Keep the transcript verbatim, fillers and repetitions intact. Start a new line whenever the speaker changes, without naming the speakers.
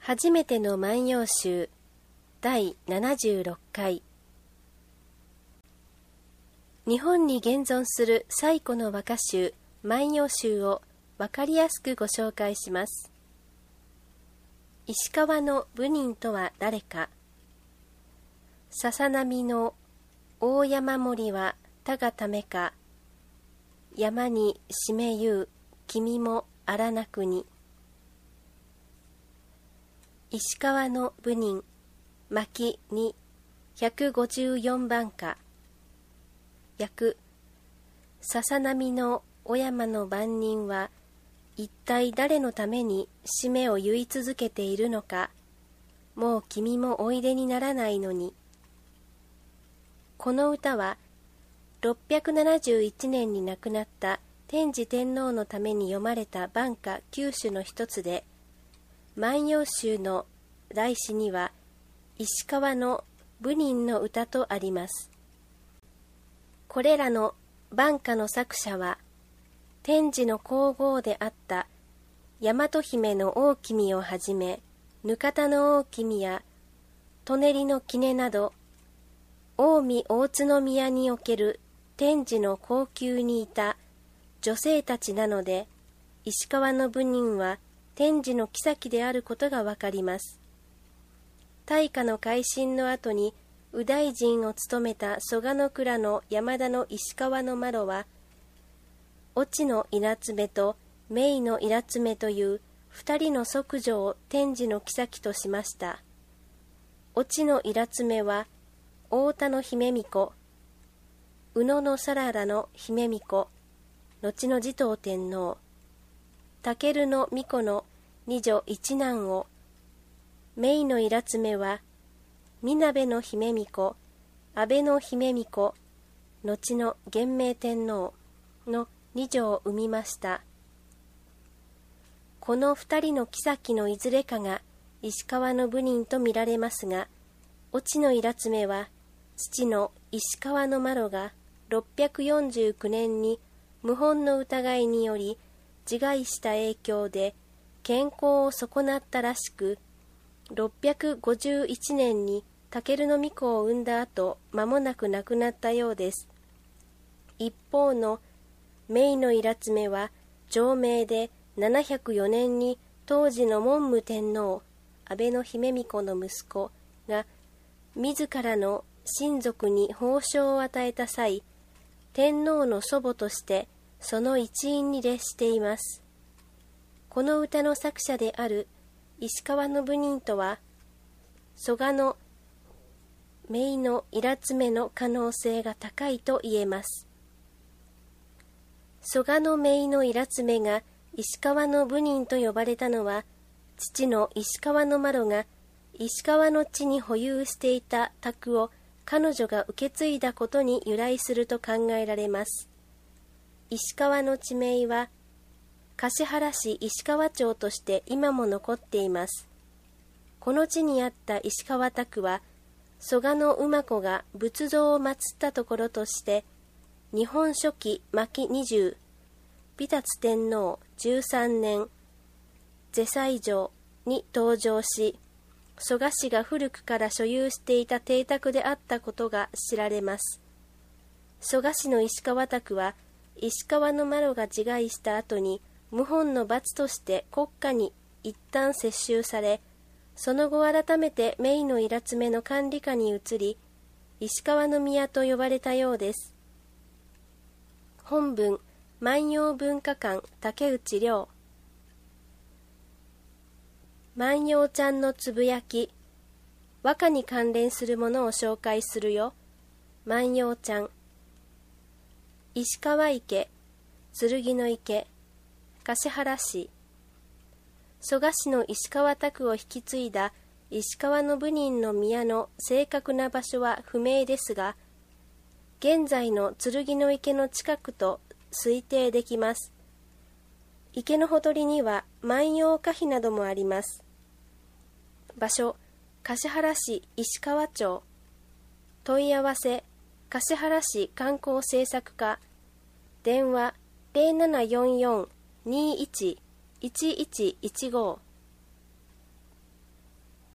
初めての万葉集だいななじゅうろっかい。日本に現存する最古の和歌集万葉集をわかりやすくご紹介します。石川の部人とは誰か。笹波の大山森は田がためか。山にしめゆう君も荒なくに。石川の部人巻にひゃくごじゅうよんばんか。訳。笹波のお山の番人は一体誰のためにしめを言い続けているのか。もう君もおいでにならないのに。この歌はろっぴゃくななじゅういちねんに亡くなった天智天皇のために読まれた挽歌九首の一つで、万葉集の題詩には石川の部人の歌とあります。これらの挽歌の作者は天智の皇后であった大和姫の大君をはじめ、額田の大君や舎人の杵など近江大津宮における天智の後宮にいた女性たちなので、石川の部人は天智の后であることがわかります。大化の改新の後に右大臣を務めた蘇我倉の山田の石川の麻呂は、越智の稲爪と明の稲爪という二人の息女を天智の后としました。越智の稲爪は太田の姫巫女、宇野のさららの姫巫女、後の持統天皇、武の巫女の二女一男を、明の稲爪は水辺の姫巫女、安倍の姫巫女、後の元明天皇の二女を生みました。この二人の后のいずれかが石川の部人とみられますが、越智の稲爪は父の石川の麻呂がろっぴゃくよんじゅうきゅうねんに謀反の疑いにより自害した影響で健康を損なったらしく、ろっぴゃくごじゅういちねんに武の巫女を産んだ後、間もなく亡くなったようです。一方の明の稲爪は長命でななひゃくよねんに当時の文武天皇、安倍の姫巫女の息子が自らの親族に褒章を与えた際、天皇の祖母としてその一員に列しています。この歌の作者である石川の部人とは、蘇我の明の稲爪の可能性が高いと言えます。蘇我の明の稲爪が石川の部人と呼ばれたのは、父の石川の麻呂が石川の地に保有していた宅を彼女が受け継いだことに由来すると考えられます。石川の地名は橿原市石川町として今も残っています。この地にあった石川宅は、蘇我の馬子が仏像を祀ったところとして、日本書紀巻にじゅう、美達天皇じゅうさんねん、是西城に登場し、蘇我氏が古くから所有していた邸宅であったことが知られます。蘇我氏の石川宅は、石川の麻呂が自害した後に、謀反の罰として国家に一旦接収され、その後改めて明の稲爪の管理下に移り、石川の宮と呼ばれたようです。本文、万葉文化館竹内涼。万葉ちゃんのつぶやき。和歌に関連するものを紹介するよ。万葉ちゃん。石川池、剣の池、橿原市。蘇我氏の石川宅を引き継いだ石川の部人の宮の正確な場所は不明ですが、現在の剣の池の近くと推定できます。池のほとりには万葉歌碑などもあります。場所、橿原市石川町。問い合わせ、橿原市観光政策課。電話ゼロななよんよん にいち いちいちいちご。